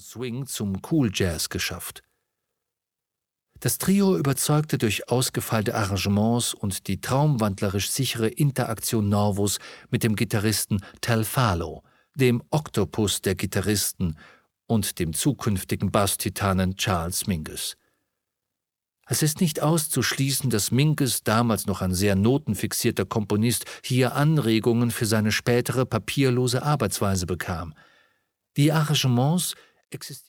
Swing zum Cool Jazz geschafft. Das Trio überzeugte durch ausgefeilte Arrangements und die traumwandlerisch sichere Interaktion Norvos mit dem Gitarristen Tal Farlow, dem Oktopus der Gitarristen und dem zukünftigen Bass-Titanen Charles Mingus. Es ist nicht auszuschließen, dass Mingus, damals noch ein sehr notenfixierter Komponist, hier Anregungen für seine spätere papierlose Arbeitsweise bekam. Die Arrangements existierten